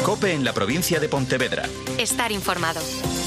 COPE en la provincia de Pontevedra. Estar informado.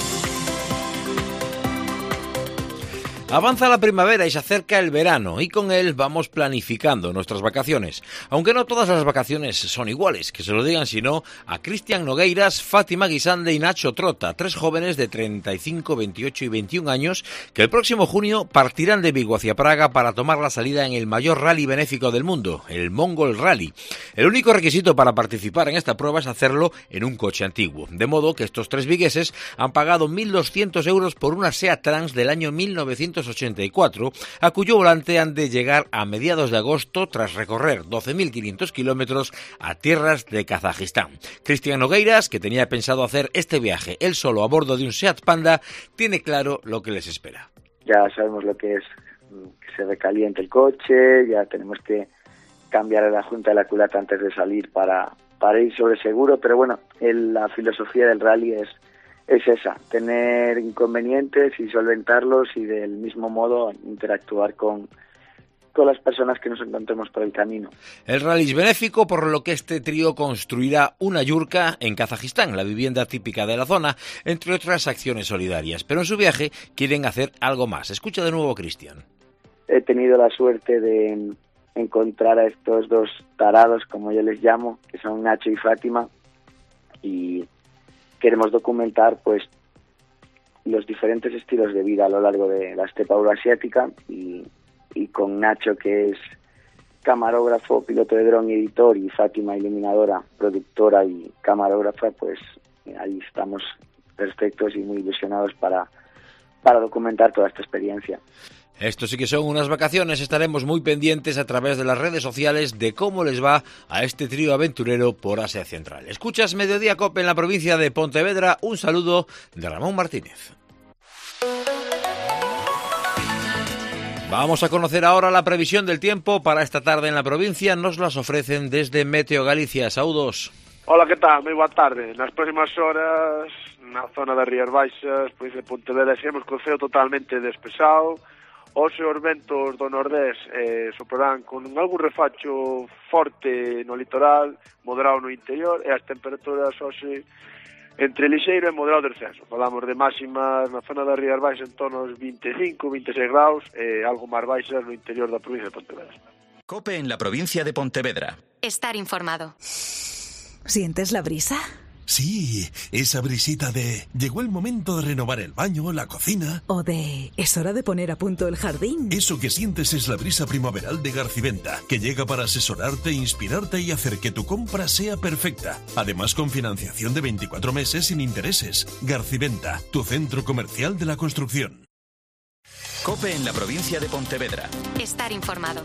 Avanza la primavera y se acerca el verano y con él vamos planificando nuestras vacaciones. Aunque no todas las vacaciones son iguales, que se lo digan sino a Cristian Nogueiras, Fátima Guisande y Nacho Trota, 3 jóvenes de 35, 28 y 21 años que el próximo junio partirán de Vigo hacia Praga para tomar la salida en el mayor rally benéfico del mundo, el Mongol Rally. El único requisito para participar en esta prueba es hacerlo en un coche antiguo, de modo que estos 3 vigueses han pagado 1.200 euros por una Seat Trans del año 1984, a cuyo volante han de llegar a mediados de agosto tras recorrer 12.500 kilómetros a tierras de Kazajistán. Cristian Nogueiras, que tenía pensado hacer este viaje él solo a bordo de un Seat Panda, tiene claro lo que les espera. Ya sabemos lo que es que se recaliente el coche, ya tenemos que cambiar la junta de la culata antes de salir para ir sobre seguro, pero bueno, la filosofía del rally es esa, tener inconvenientes y solventarlos y del mismo modo interactuar con las personas que nos encontremos por el camino. El rally es benéfico, por lo que este trío construirá una yurka en Kazajistán, la vivienda típica de la zona, entre otras acciones solidarias. Pero en su viaje quieren hacer algo más. Escucha de nuevo a Cristian. He tenido la suerte de encontrar a estos 2 tarados, como yo les llamo, que son Nacho y Fátima, y queremos documentar pues los diferentes estilos de vida a lo largo de la estepa euroasiática y con Nacho, que es camarógrafo, piloto de dron y editor, y Fátima, iluminadora, productora y camarógrafa, pues ahí estamos perfectos y muy ilusionados para documentar toda esta experiencia. Esto sí que son unas vacaciones. Estaremos muy pendientes a través de las redes sociales de cómo les va a este trío aventurero por Asia Central. Escuchas Mediodía COPE en la provincia de Pontevedra. Un saludo de Ramón Martínez. Vamos a conocer ahora la previsión del tiempo para esta tarde en la provincia. Nos las ofrecen desde Meteo Galicia. Saúdos. Hola, que tal? Moi boa tarde. Nas próximas horas, na zona das Rías Baixas, pois de Pontevedra, seguimos co ceo totalmente despexado. Hoxe os ventos do nordés soprarán con algún refacho forte no litoral, moderado no interior, e as temperaturas hoxe entre lixeiro e moderado descenso. Falamos de máximas na zona das Rías Baixas en torno aos 25, 26 graus e algo máis baixas no interior da provincia de Pontevedra. COPE en la provincia de Pontevedra. Estar informado. ¿Sientes la brisa? Sí, esa brisita de llegó el momento de renovar el baño, la cocina. O de es hora de poner a punto el jardín. Eso que sientes es la brisa primaveral de Garciventa, que llega para asesorarte, inspirarte y hacer que tu compra sea perfecta. Además, con financiación de 24 meses sin intereses. Garciventa, tu centro comercial de la construcción. COPE en la provincia de Pontevedra. Estar informado.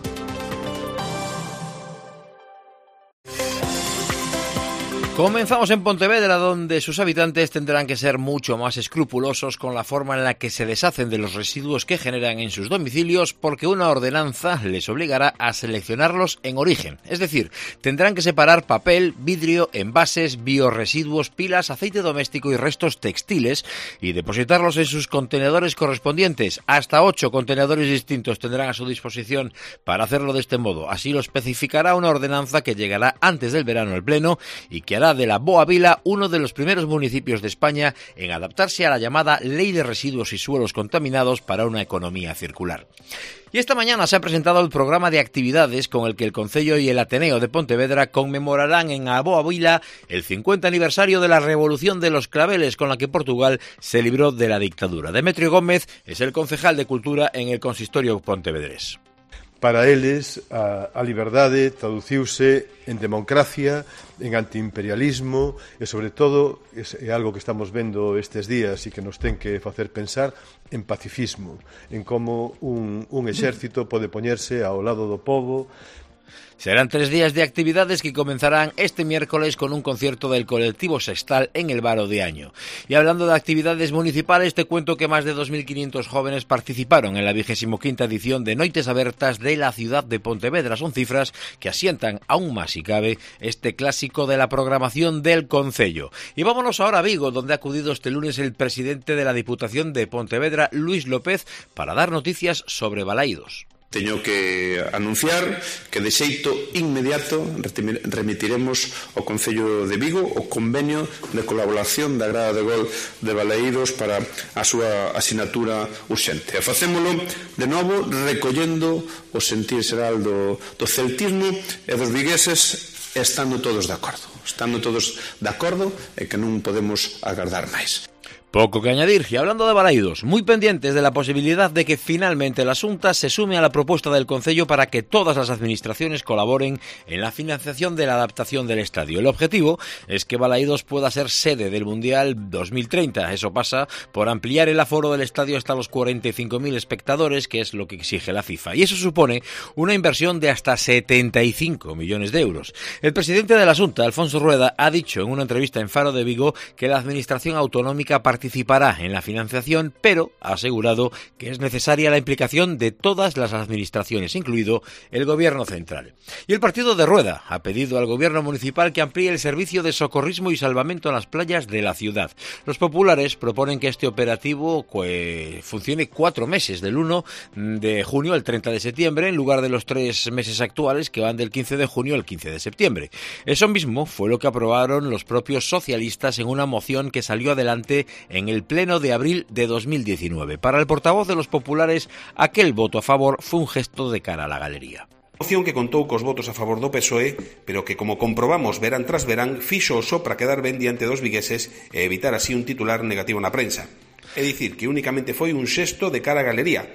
Comenzamos en Pontevedra, donde sus habitantes tendrán que ser mucho más escrupulosos con la forma en la que se deshacen de los residuos que generan en sus domicilios, porque una ordenanza les obligará a seleccionarlos en origen. Es decir, tendrán que separar papel, vidrio, envases, biorresiduos, pilas, aceite doméstico y restos textiles y depositarlos en sus contenedores correspondientes. Hasta 8 contenedores distintos tendrán a su disposición para hacerlo de este modo. Así lo especificará una ordenanza que llegará antes del verano al Pleno y que hará de la Boa Vila uno de los primeros municipios de España en adaptarse a la llamada Ley de Residuos y Suelos Contaminados para una economía circular. Y esta mañana se ha presentado el programa de actividades con el que el Concello y el Ateneo de Pontevedra conmemorarán en a Boa Vila el 50 aniversario de la Revolución de los Claveles, con la que Portugal se libró de la dictadura. Demetrio Gómez es el concejal de Cultura en el Consistorio pontevedrés. Para eles, a liberdade traduciuse en democracia, en antiimperialismo e, sobre todo, é algo que estamos vendo estes días e que nos ten que facer pensar, en pacifismo, en como un exército pode poñerse ao lado do povo. Serán 3 días de actividades que comenzarán este miércoles con un concierto del colectivo Sextal en el Varo de Año. Y hablando de actividades municipales, te cuento que más de 2.500 jóvenes participaron en la 25ª edición de Noites Abertas de la ciudad de Pontevedra. Son cifras que asientan aún más, si cabe, este clásico de la programación del Concello. Y vámonos ahora a Vigo, donde ha acudido este lunes el presidente de la Diputación de Pontevedra, Luis López, para dar noticias sobre Balaídos. Teño que anunciar que de xeito inmediato remitiremos ao Concello de Vigo o convenio de colaboración da Grada de Gol de Balaídos para a súa asinatura urxente. E facémolo de novo recollendo o sentir xeral do celtismo e dos vigueses, estando todos de acordo. Estando todos de acordo e que non podemos agardar máis. Poco que añadir, y hablando de Balaídos, muy pendientes de la posibilidad de que finalmente la Xunta se sume a la propuesta del Concello para que todas las administraciones colaboren en la financiación de la adaptación del estadio. El objetivo es que Balaídos pueda ser sede del Mundial 2030. Eso pasa por ampliar el aforo del estadio hasta los 45.000 espectadores, que es lo que exige la FIFA. Y eso supone una inversión de hasta 75 millones de euros. El presidente de la Xunta, Alfonso Rueda, ha dicho en una entrevista en Faro de Vigo que la administración autonómica participará en la financiación, pero ha asegurado que es necesaria la implicación de todas las administraciones, incluido el gobierno central. Y el partido de Rueda ha pedido al gobierno municipal que amplíe el servicio de socorrismo y salvamento en las playas de la ciudad. Los populares proponen que este operativo funcione 4 meses, del 1 de junio al 30 de septiembre, en lugar de los 3 meses actuales que van del 15 de junio al 15 de septiembre. Eso mismo fue lo que aprobaron los propios socialistas en una moción que salió adelante en el pleno de abril de 2019. Para el portavoz de los populares, aquel voto a favor fue un gesto de cara a la galería. Moción que contou cos votos a favor do PSOE, pero que, como comprobamos verán tras verán, fixo só para quedar ben diante dos vigueses e evitar así un titular negativo na prensa. É dicir, que únicamente foi un xesto de cara a galería.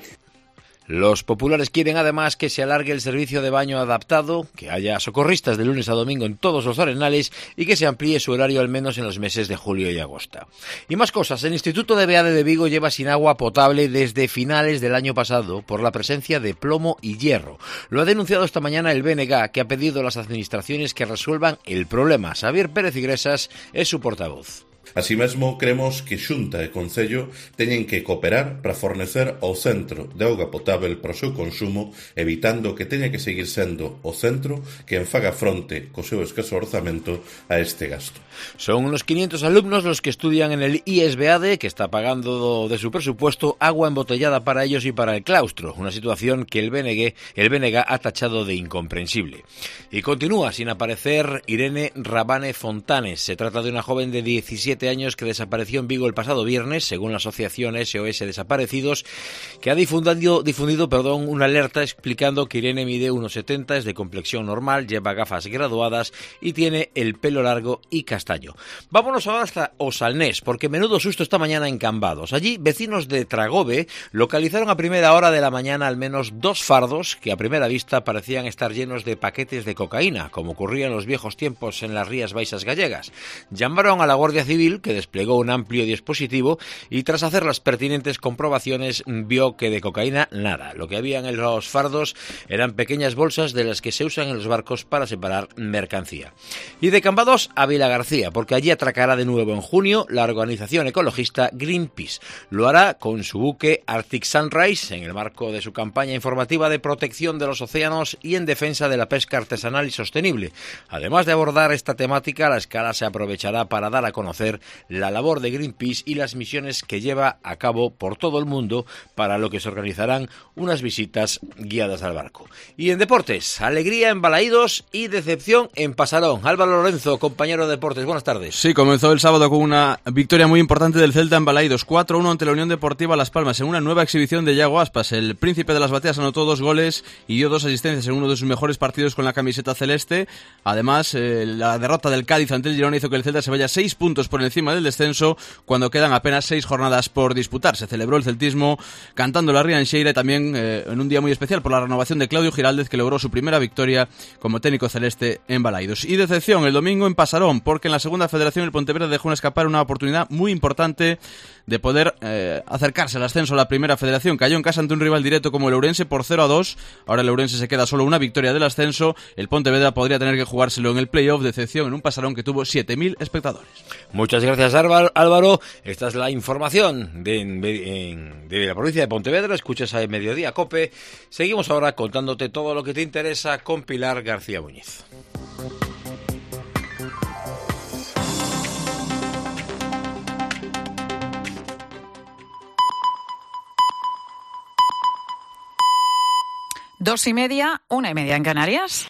Los populares quieren además que se alargue el servicio de baño adaptado, que haya socorristas de lunes a domingo en todos los arenales y que se amplíe su horario al menos en los meses de julio y agosto. Y más cosas, el Instituto de Beade de Vigo lleva sin agua potable desde finales del año pasado por la presencia de plomo y hierro. Lo ha denunciado esta mañana el BNG, que ha pedido a las administraciones que resuelvan el problema. Xavier Pérez Iglesias es su portavoz. Así mesmo, cremos que Xunta e Concello teñen que cooperar para fornecer ao centro de auga potável para o seu consumo, evitando que teña que seguir sendo o centro quen faga fronte co seu escaso orzamento a este gasto. Son unos 500 alumnos los que estudian en el IES Beade, que está pagando de su presupuesto agua embotellada para ellos y para el claustro, una situación que el BNG ha tachado de incomprensible. Y continúa sin aparecer Irene Rabane Fontanes. Se trata de una joven de 17 años que desapareció en Vigo el pasado viernes, según la asociación SOS Desaparecidos, que ha difundido una alerta explicando que Irene mide 1,70, es de complexión normal, lleva gafas graduadas y tiene el pelo largo y castaño. Vámonos ahora hasta Osalnés, porque menudo susto esta mañana en Cambados. Allí, vecinos de Tragove localizaron a primera hora de la mañana al menos 2 fardos que a primera vista parecían estar llenos de paquetes de cocaína, como ocurría en los viejos tiempos en las Rías Baixas gallegas. Llamaron a la Guardia Civil, que desplegó un amplio dispositivo y tras hacer las pertinentes comprobaciones vio que de cocaína nada. Lo que había en los fardos eran pequeñas bolsas de las que se usan en los barcos para separar mercancía. Y de Cambados a Vilagarcía, porque allí atracará de nuevo en junio la organización ecologista Greenpeace. Lo hará con su buque Arctic Sunrise en el marco de su campaña informativa de protección de los océanos y en defensa de la pesca artesanal y sostenible. Además de abordar esta temática, la escala se aprovechará para dar a conocer la labor de Greenpeace y las misiones que lleva a cabo por todo el mundo, para lo que se organizarán unas visitas guiadas al barco. Y en deportes, alegría en Balaídos y decepción en Pasarón. Álvaro Lorenzo, compañero de deportes, buenas tardes. Sí, comenzó el sábado con una victoria muy importante del Celta en Balaídos, 4-1 ante la Unión Deportiva Las Palmas, en una nueva exhibición de Iago Aspas. El príncipe de las bateas anotó 2 goles y dio 2 asistencias en uno de sus mejores partidos con la camiseta celeste. Además, la derrota del Cádiz ante el Girona hizo que el Celta se vaya 6 puntos por encima del descenso cuando quedan apenas 6 jornadas por disputar. Se celebró el celtismo cantando la Rianxeira y también en un día muy especial por la renovación de Claudio Giraldez, que logró su primera victoria como técnico celeste en Balaídos. Y decepción el domingo en Pasarón, porque en la segunda federación el Pontevedra dejó escapar una oportunidad muy importante de poder acercarse al ascenso a la primera federación. Cayó en casa ante un rival directo como el Ourense por 0-2. Ahora el Ourense se queda solo una victoria del ascenso. El Pontevedra podría tener que jugárselo en el playoff. Decepción en un Pasarón que tuvo 7.000 espectadores. Muchas gracias, Álvaro. Esta es la información de la provincia de Pontevedra. Escuchas a Mediodía Cope. Seguimos ahora contándote todo lo que te interesa con Pilar García Muñiz. 2:30, 1:30 en Canarias.